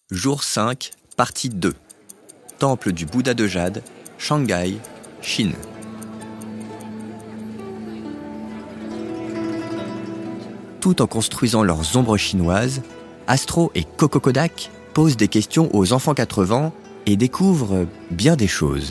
Jour 5, partie 2. Temple du Bouddha de Jade, Shanghai, Chine. Tout en construisant leurs ombres chinoises, Astro et Coco Kodak posent des questions aux enfants 80 et découvrent bien des choses.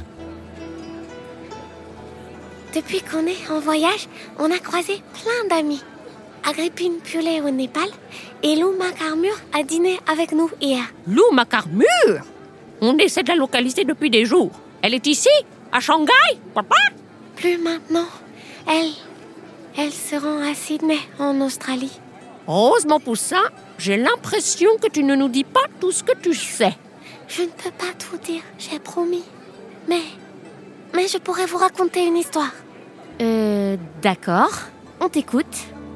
Depuis qu'on est en voyage, on a croisé plein d'amis. Agrippine Piolet au Népal et Lou Macarmur a dîné avec nous hier. Lou Macarmur? On essaie de la localiser depuis des jours. Elle est ici, à Shanghai, papa? Plus maintenant. Elle se rend à Sydney, en Australie. Heureusement pour ça, j'ai l'impression que tu ne nous dis pas tout ce que tu sais. Je ne peux pas tout dire, j'ai promis. Mais je pourrais vous raconter une histoire. D'accord. On t'écoute.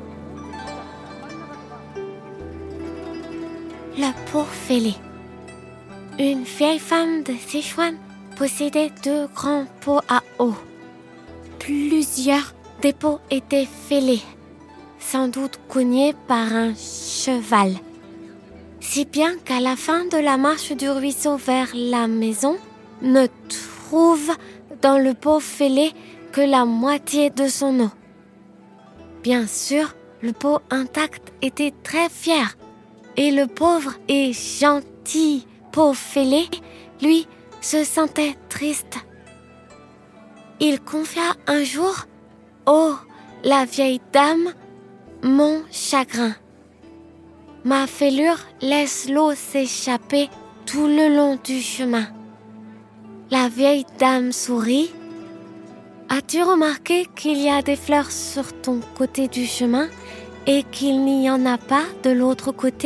Le pot fêlé. Une vieille femme de Sichuan possédait 2 grands pots à eau. Plusieurs des pots étaient fêlés, sans doute cognés par un cheval. Si bien qu'à la fin de la marche du ruisseau vers la maison, ne trouve dans le pot fêlé que la moitié de son eau. Bien sûr, le pot intact était très fier. Et le pauvre et gentil pot fêlé, lui, se sentait triste. Il confia un jour « Oh, la vieille dame, mon chagrin. Ma fêlure laisse l'eau s'échapper tout le long du chemin. » La vieille dame sourit. « As-tu remarqué qu'il y a des fleurs sur ton côté du chemin et qu'il n'y en a pas de l'autre côté ?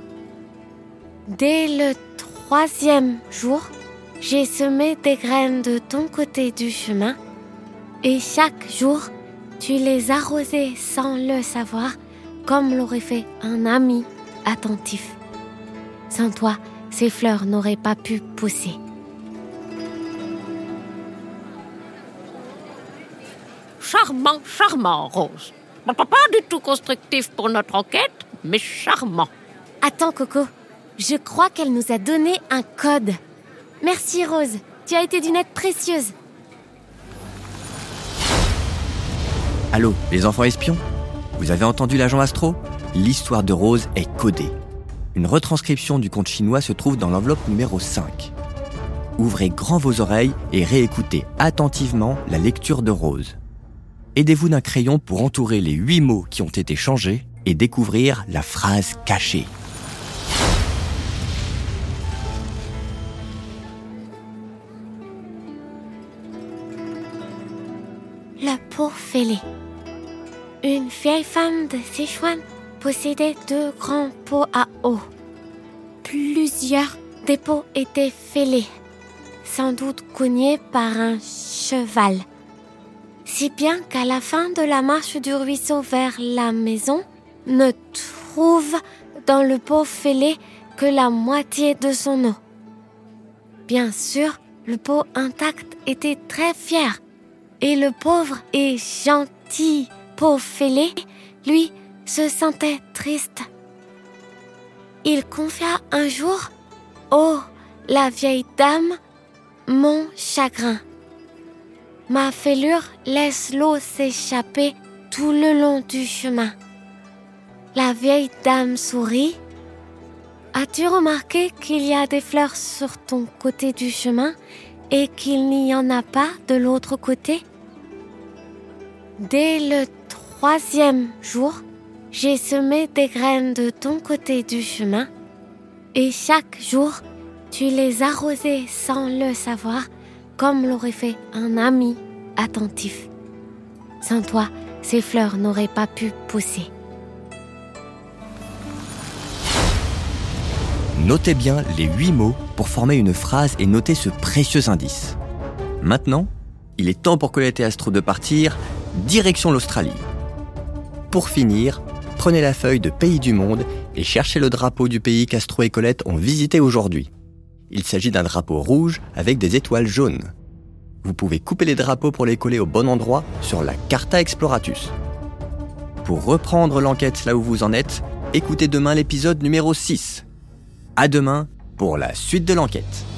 Dès le 3e jour, j'ai semé des graines de ton côté du chemin et chaque jour, tu les arrosais sans le savoir, comme l'aurait fait un ami attentif. Sans toi, ces fleurs n'auraient pas pu pousser. Charmant, Rose. Pas du tout constructif pour notre enquête, mais charmant. Attends, Coco. Je crois qu'elle nous a donné un code. Merci, Rose. Tu as été d'une aide précieuse. Allô, les enfants espions? Vous avez entendu l'agent Astro? L'histoire de Rose est codée. Une retranscription du conte chinois se trouve dans l'enveloppe numéro 5. Ouvrez grand vos oreilles et réécoutez attentivement la lecture de Rose. Aidez-vous d'un crayon pour entourer les 8 mots qui ont été changés et découvrir la phrase cachée. Le pot fêlé. Une vieille femme de Sichuan possédait 2 grands pots à eau. Plusieurs des pots étaient fêlés, sans doute cognés par un cheval. Si bien qu'à la fin de la marche du ruisseau vers la maison, ne trouve dans le pot fêlé que la moitié de son eau. Bien sûr, le pot intact était très fier. Et le pauvre et gentil pot fêlé, lui, se sentait triste. Il confia un jour « Oh, la vieille dame, mon chagrin. Ma fêlure laisse l'eau s'échapper tout le long du chemin. » La vieille dame sourit. « As-tu remarqué qu'il y a des fleurs sur ton côté du chemin et qu'il n'y en a pas de l'autre côté ? Dès le 3e jour, j'ai semé des graines de ton côté du chemin et chaque jour, tu les arrosais sans le savoir, comme l'aurait fait un ami attentif. Sans toi, ces fleurs n'auraient pas pu pousser. Notez bien les 8 mots pour former une phrase et noter ce précieux indice. Maintenant, il est temps pour Colette et Astro de partir, direction l'Australie. Pour finir, prenez la feuille de Pays du Monde et cherchez le drapeau du pays qu'Astro et Colette ont visité aujourd'hui. Il s'agit d'un drapeau rouge avec des étoiles jaunes. Vous pouvez couper les drapeaux pour les coller au bon endroit sur la Carta Exploratus. Pour reprendre l'enquête là où vous en êtes, écoutez demain l'épisode numéro 6. À demain pour la suite de l'enquête.